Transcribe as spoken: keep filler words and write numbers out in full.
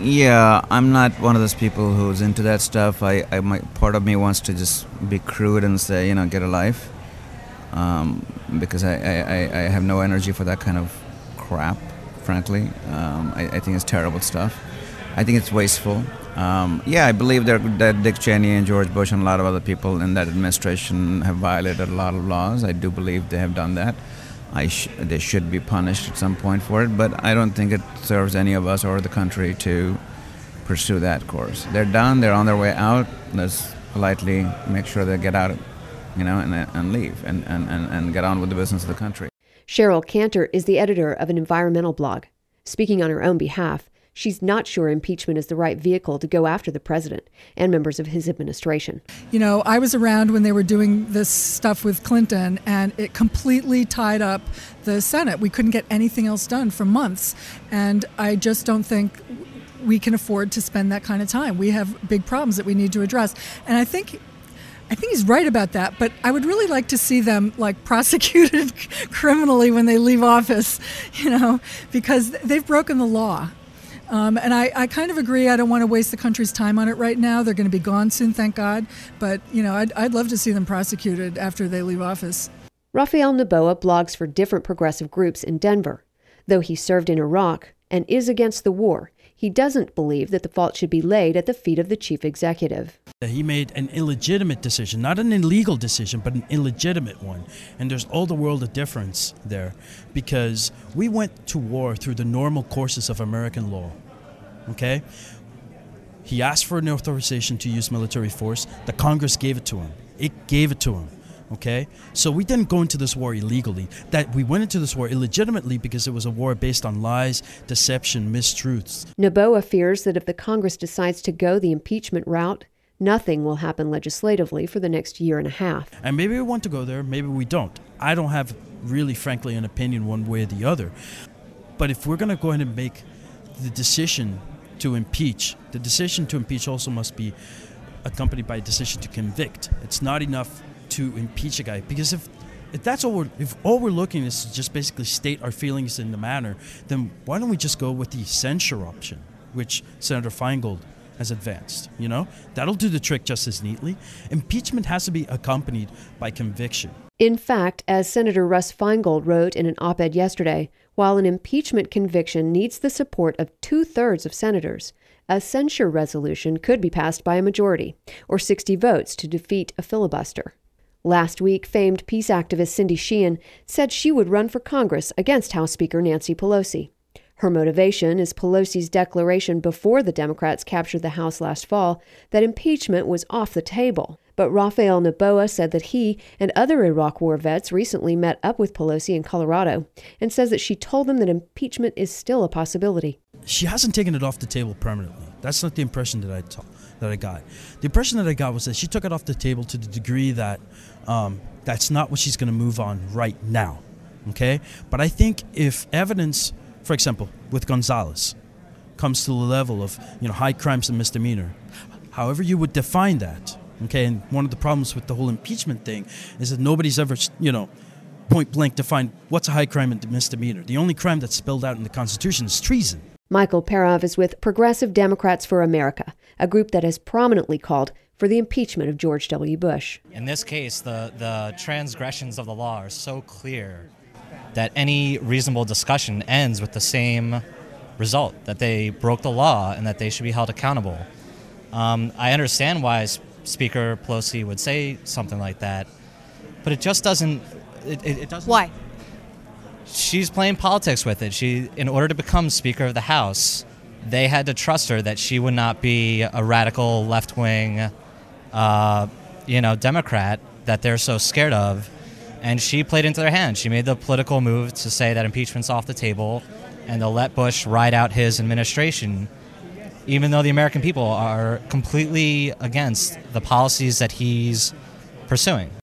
Yeah, I'm not one of those people who's into that stuff. I, I might, part of me wants to just be crude and say, you know, get a life, um, because I, I, I have no energy for that kind of crap, frankly. Um, I, I think it's terrible stuff. I think it's wasteful. Um, yeah, I believe that, that Dick Cheney and George Bush and a lot of other people in that administration have violated a lot of laws. I do believe they have done that. I sh- they should be punished at some point for it, but I don't think it serves any of us or the country to pursue that course. They're done. They're on their way out. Let's politely make sure they get out, you know, and, and leave and, and, and, and get on with the business of the country. Cheryl Cantor is the editor of an environmental blog. Speaking on her own behalf, she's not sure impeachment is the right vehicle to go after the president and members of his administration. You know, I was around when they were doing this stuff with Clinton, and it completely tied up the Senate. We couldn't get anything else done for months, and I just don't think we can afford to spend that kind of time. We have big problems that we need to address, and I think I think he's right about that, but I would really like to see them like prosecuted criminally when they leave office, you know, because they've broken the law. Um, and I, I kind of agree. I don't want to waste the country's time on it right now. They're going to be gone soon, thank God. But, you know, I'd, I'd love to see them prosecuted after they leave office. Rafael Noboa blogs for different progressive groups in Denver. Though he served in Iraq and is against the war, he doesn't believe that the fault should be laid at the feet of the chief executive. He made an illegitimate decision, not an illegal decision, but an illegitimate one. And there's all the world of difference there, because we went to war through the normal courses of American law. Okay? He asked for an authorization to use military force. The Congress gave it to him. It gave it to him. Okay? So we didn't go into this war illegally. That we went into this war illegitimately because it was a war based on lies, deception, mistruths. Noboa fears that if the Congress decides to go the impeachment route, nothing will happen legislatively for the next year and a half. And maybe we want to go there, maybe we don't. I don't have really, frankly, an opinion one way or the other. But if we're going to go ahead and make the decision to impeach, the decision to impeach also must be accompanied by a decision to convict. It's not enough to impeach a guy, because if if that's all we're if all we're looking is to just basically state our feelings in the matter, then why don't we just go with the censure option, which Senator Feingold has advanced? You know, that'll do the trick just as neatly. Impeachment has to be accompanied by conviction. In fact, as Senator Russ Feingold wrote in an op-ed yesterday, while an impeachment conviction needs the support of two-thirds of senators, a censure resolution could be passed by a majority, or sixty votes to defeat a filibuster. Last week, famed peace activist Cindy Sheehan said she would run for Congress against House Speaker Nancy Pelosi. Her motivation is Pelosi's declaration before the Democrats captured the House last fall that impeachment was off the table. But Rafael Noboa said that he and other Iraq War vets recently met up with Pelosi in Colorado and says that she told them that impeachment is still a possibility. She hasn't taken it off the table permanently. That's not the impression that I t- that I got. The impression that I got was that she took it off the table to the degree that um, that's not what she's going to move on right now. Okay? But I think if evidence, for example, with Gonzalez, comes to the level of, you know, high crimes and misdemeanor, however you would define that, okay, and one of the problems with the whole impeachment thing is that nobody's ever, you know, point blank defined what's a high crime and misdemeanor. The only crime that's spelled out in the Constitution is treason. Michael Parov is with Progressive Democrats for America, a group that has prominently called for the impeachment of George W. Bush. In this case, the, the transgressions of the law are so clear that any reasonable discussion ends with the same result, that they broke the law and that they should be held accountable. Um, I understand why Speaker Pelosi would say something like that, but it just doesn't... It, it, it doesn't. Why? She's playing politics with it. She, in order to become Speaker of the House, they had to trust her that she would not be a radical left-wing, uh, you know, Democrat that they're so scared of. And she played into their hand. She made the political move to say that impeachment's off the table and to let Bush ride out his administration, even though the American people are completely against the policies that he's pursuing.